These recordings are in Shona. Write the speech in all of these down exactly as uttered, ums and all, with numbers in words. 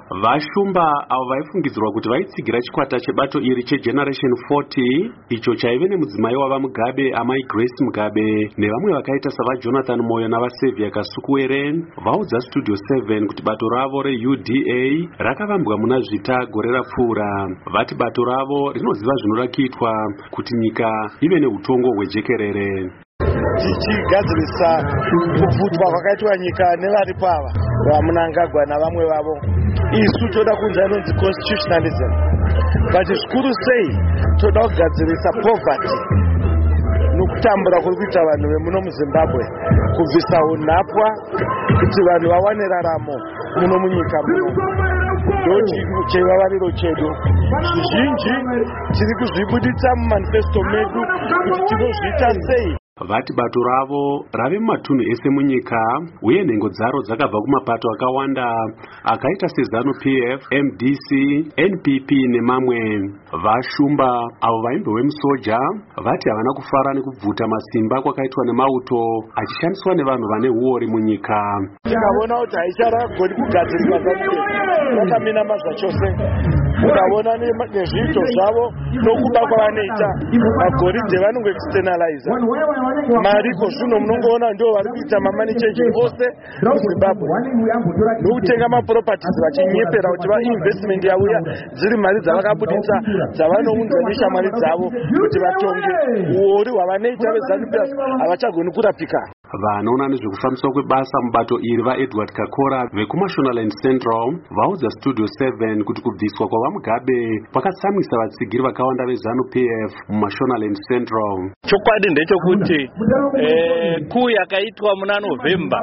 Vashumba avo vaifungidzirwa kuti vaitsigira chikwata chebato iri chegeneration forty icho chaive nemudzimai wava Mugabe, amai Grace Mugabe nevamwe vakaita sava Jonathan Moyo navaSaviour Kasukuwere vaudza Studio seven kuti bato ravo reU D A rakavambwa muna zvita gore rapfuura. Vati bato ravo rinoziva zvinoda kuitwa kuti nyika ive neutongo hwejekerere. Tichigadzirisa kubvutwa kwakaitwa nyika nevari pava vaMnangagwa navamwe vavo. Isu toda kunzi anonzi constitutionalism, but zvikuru sei toda kugadzirisa poverty nokutambura kuri kuita vanhu vemuno muZimbabwe, kubvisa unhapwa kuti vanhu vawane raramo muno munyika muno. Ndo chivavariro chedu. Zvizhinji tiri kuzvibuditsa mumanifesto medu kuti tinozviita sei. Vati bato ravo rave mumatunhu ese munyika uye nhengo dzaro dzakabva kumapato akawanda akaita seZANU P F, M D C, N P P nemamwe. Vashumba avo vaimbove musoja vati havana kufara nekubvuta masimba kwakaitwa nemauto achishandiswa nevanhu vane uori munyika. Tikavona kuti haicharagoni kugadzirisa ZANU-P F vakaminama zvachose. Ukavona nezviito zvavo nokuba kwavanoita magoridhe vanongoexternaliza. Mariko zvino munongoona ndio vari kuita mamani changing ose muZimbabwe nokutenga maproperties vachinyepera kuti vainvestment yauya dziri mari dzavakabuditsa dzavanounza neshamwari dzavo kuti vatonge uori hwavanoita veZANU-P F havachagoni kurapika. Vanoona nezvekufambiswa kwebasa mubato iri vaEdward Kakora vekuMashonaland Central vaudza Studio seven kuti kubviswa kwavaMugabe kwakatsamwisa vatsigiri vakawanda veZANU-P F muMashonaland Central. Chokwadi ndechekuti eh, kuu yakaitwa muna November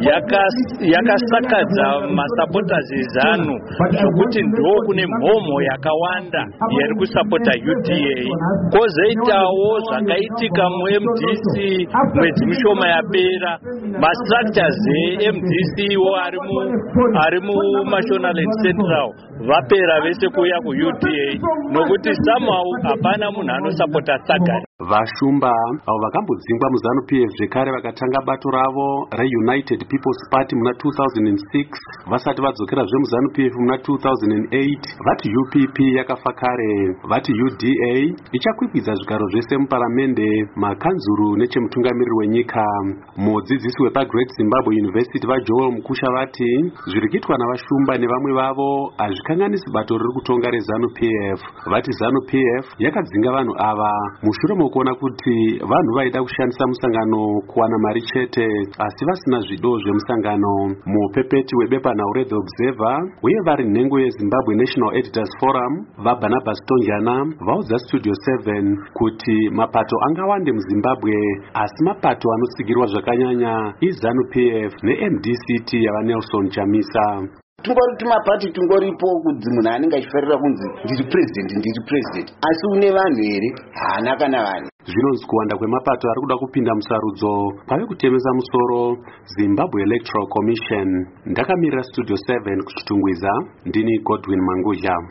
yakasakadza masupporters eZANU zvokuti ndo kune mhomo yakawanda yari kusapota U D A. Kozoitawo zvakaitika mu-M D C mwedzi mishoma yapera mastructures e-M D C wo ari muMashonaland Central vapera vese kuya ku-U D A nokuti somehow hapana munhu anosapota Tsagani. Vashumba avo vakambodzingwa muZANU-P F zvekare vakatanga bato ravo reUnited People's Party muna two thousand six vasati vadzokera zvemuZANU-P F muna two thousand eight vati U P P yakafa kare. Vati U D A ichakwikwidza zvigaro zvese muparamende, makanzuru nechemutungamiriri wenyika. Mudzidzisi wepaGreat Zimbabwe University vaJoel Mukusha vati zviri kuitwa navashumba nevamwe vavo hazvikanganisi bato riri kutonga reZANU-P F. Vati ZANU-P F yakadzinga vanhu ava mushure kuona kuti vanhu vaida kushandisa musangano kuwana mari chete asi vasina zvido zvemusangano. Mupepeti webepanhau reThe Observer uye vari nhengo yeZimbabwe National Editors Forum vaBarnabas Tonjana vaudza Studio seven kuti mapato angawande muZimbabwe asi mapato anotsigirwa zvakanyanya iZANU-P F neM D C T yavaNelson Chamisa. Tungori tumapati tungoripo kuti munhu anenge achifarira kunzi ndiri president ndiri president asi une vanhu here haana kana vanhu. Zvinonzi kuwanda kwemapato ari kuda kupinda musarudzo pave kutemesa musoro Zimbabwe Electoral Commission. Ndakamirira Studio seven kuchitungwiza, ndini Godwin Manguzha.